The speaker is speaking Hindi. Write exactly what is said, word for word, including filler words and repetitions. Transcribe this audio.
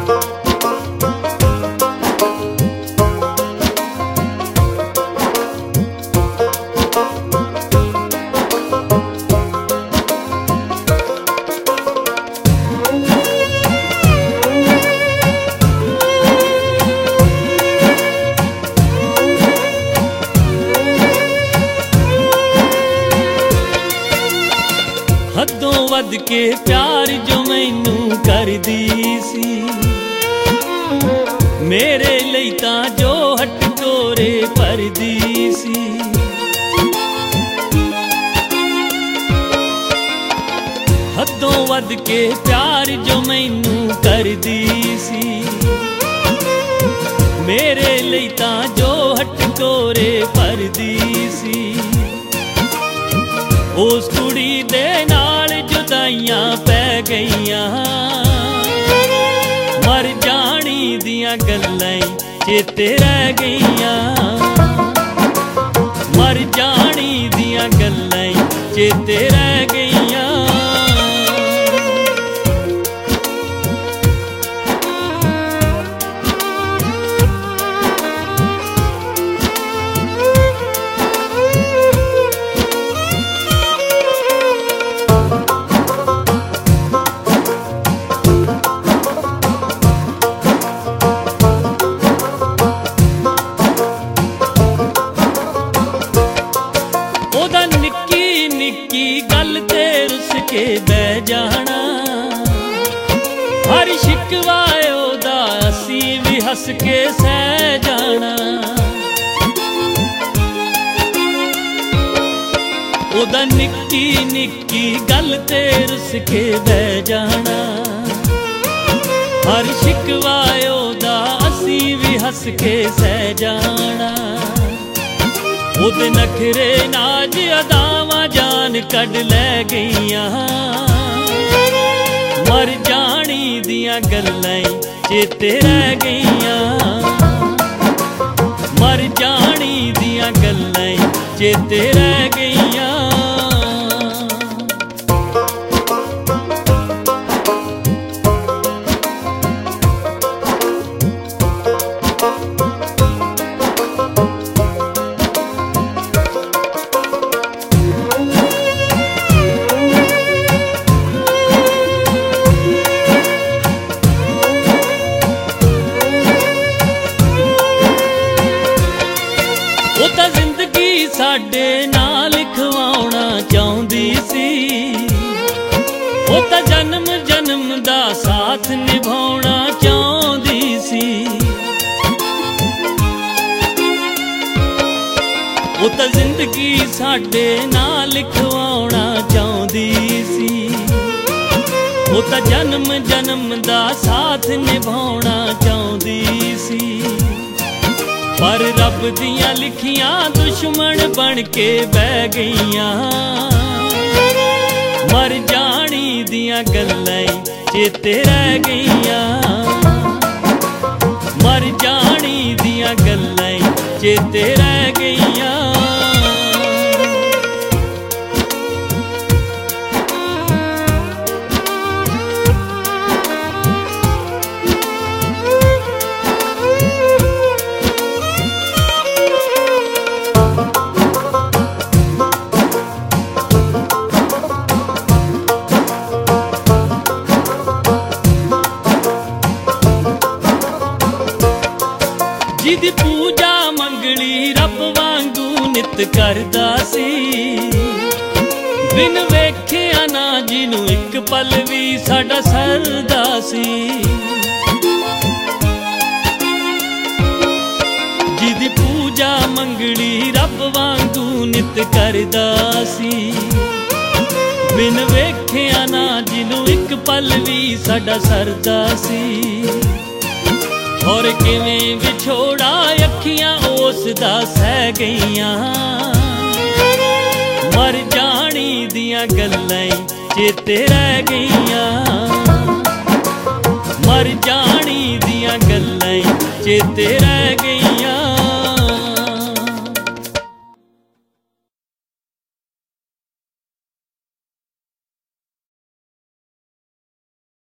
हदों वध के प्यार जो मैनू करदी सी, मेरे लई तां जो हट टोरे भरदी सी। हदों वध के प्यार जो मैनू करदी सी, मेरे लई तां जो हट टोरे भरदी सी। उस कुड़ी दे नाल जुदाइयां पै गईयां, मर जानी दियां गल्लां चेते रह गईयां, मर जानी दियां गल्लां चेते रह गईयां। ओदा निक्की निक्की गल ते रुस के बह जाना, हर शिकवा ओदा असी भी हस के सह जाना। ओदा निक्की निक्की गल ते रुस के बह जाना, हर शिकवा ओदा असी भी हस के सह जाना। उद नखरे नाज अदावां जान कढ लै गईयां, मर जानी दियां गल्लां चेते रह गईयां, मर जानी दियां गल्लां चेते रह गईयां। जिंदगी साडे नाल लिखवाउणा चाहुंदी सी, ओ तां जन्म जन्म दा साथ निभाउणा चाहुंदी सी। ओ तां जिंदगी साडे नाल लिखवाउणा चाहुंदी सी, ओ तां जन्म जन्म दा साथ निभाउणा चाहुंदी सी। पर रब दियां लिखियां दुश्मन बन के बह गईयां, मर जानी दियां गल्लां चेते रह गईयां, मर जानी दियां गल्लां चेते रह गईयां। जिदी पूजा मंगली रब वांगू नित करदा सी, बिन वेखिया ना जिनू एक पल भी साडा सरदा सी। जिदी पूजा मंगली रब वांगू नित करदा सी, बिन वेखिया ना जिनू एक पल भी साडा सरदा सी। और किवें विछोड़ा अखियां उस दा सह गईयां, मर जानी दियां गल्लां चेते रह गईयां, मर जानी दियां गल्लां चेते रह